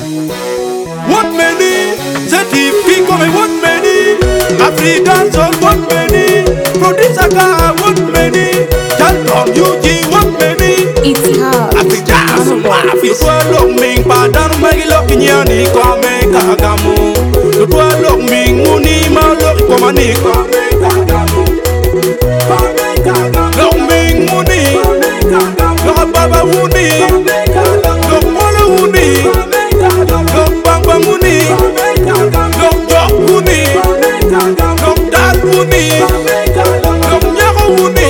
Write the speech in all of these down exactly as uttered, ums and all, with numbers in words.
What many? Zeti Pico me what many? African soul what many? Producer Aka what many? Jalton U G what many? It's hard. African soul Afi Twa lok ming padan magi lok nyani kome kagamu. Twa lok ming muni ma lok komani kome kagamu. Lok ming muni, lok baba muni, lok mola muni, lok bamba muni, lok jok muni, lok dal muni, lok nyako muni.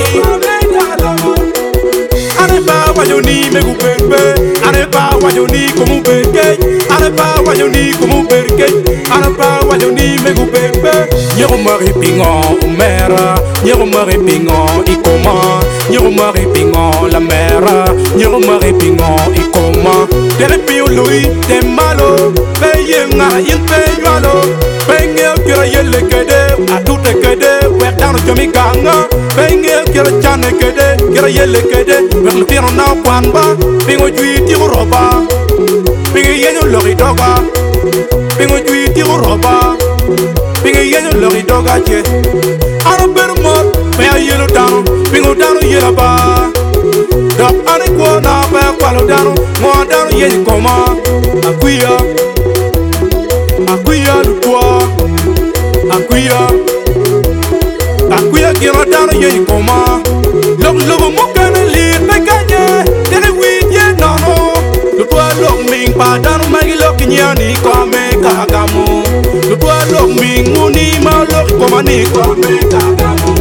Ane ba wajoni megu bebe, ane ba wajoni komu bege, ane ba wajoni komu bege, ane ba wajoni megu bebe. Nyoko mari pingon mera, nyoko mari pingon ikoma, nyoko mari pingon la mera, nyoko mari pingon ikoma. Tere piu lui te malo, pe yenga yin pe yalo, pe ngel kira yele kede, atute kede, wek dano jomi ganga, pe ngel kira chane kede, kira yele kede, wek lupiro na kwanba, pingo jui tiro roba, pingo yenyo lori doga, pingo jui tiro roba. Pingo yenyo lori doga che Ano beru mot Pea yelo dano Pingo dano yela ba Dok ane kwa na pea kwalo dano Mwa dano yenyi koma Akuya Akuya lukwa Akuya Akuya kira dano yenyi koma Lok lobo mokane lir pekanye Tere wid ye nano Lukwa lok ming pa dano magi lok nyani kome kagamu Lukwa lok ming muni ma lok komani kome kagamu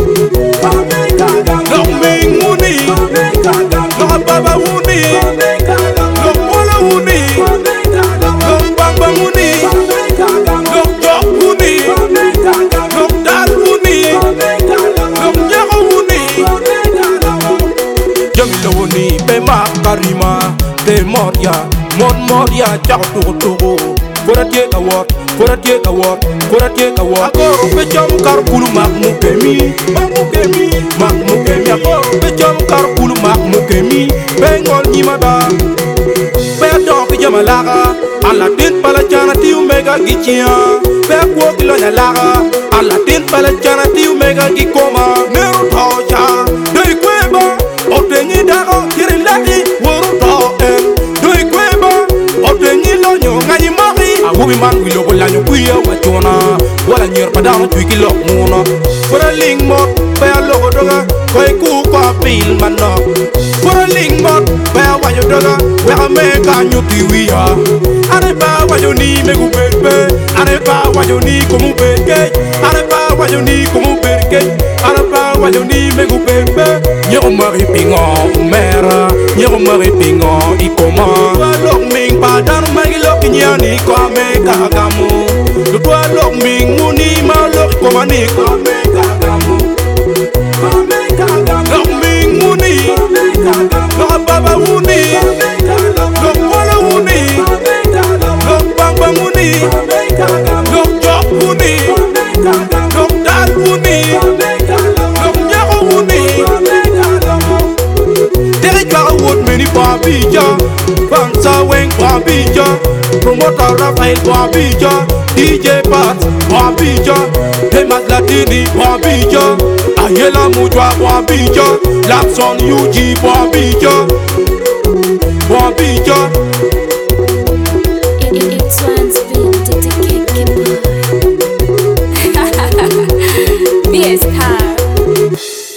Lok ming muni Lok baba muni Lok mola muni Lok bamba muni Lok jok muni Lok dal muni Lok nyako muni Jami lo muni pe makarima Pe moria Mod moria chak tuku tuku Kora take a walk, kora take a walk, kora take a walk. Ako pe chom kar kulu mak mukemi, mak mukemi, mak mukemi. Ako pe chom kar kulu mak mukemi, pe ngol nyimada. Pe adon ke jamalaga, ala tin pala chana ti umega gichia. Pe kwa kilo nyalaga, ala tin pala chana ti umega gikoma. Neru tocha, doi kweba, otengi dago kiri lagi, woro to en. Doi kweba, otengi lo nyonga mari. Abubi man wilo ko lanyo kuya wachona wala nyer padano twiki lok muna Kora ling mot Paya loko doga Koi ku kwa pil manok Kora ling mot Paya wanyo doga Weka meka nyuti wiya Ane pa wanyo ni megu bebe Ane pa wanyo ni kumu bege Ane pa wanyo ni kumu bege Ane pa wanyo ni megu bebe Nyoko mari pingon mera Nyoko mari pingon ikoma Lok ming padano magi lok nyani kome kagamu Lutwa lok ming muni ma lok komani kome kagamu Lok ming muni Lok baba muni Lok mola muni Lok bamba muni Lok jok muni Lok dal muni Lok nyako muni Tere kara wot meni babija Bansa weng babija Promoter Rafael babija D J Pat babija Hemat Latini babija Ayela Mujwa babija Lapson U G babija Babija It's one's been to the kick. B S Car.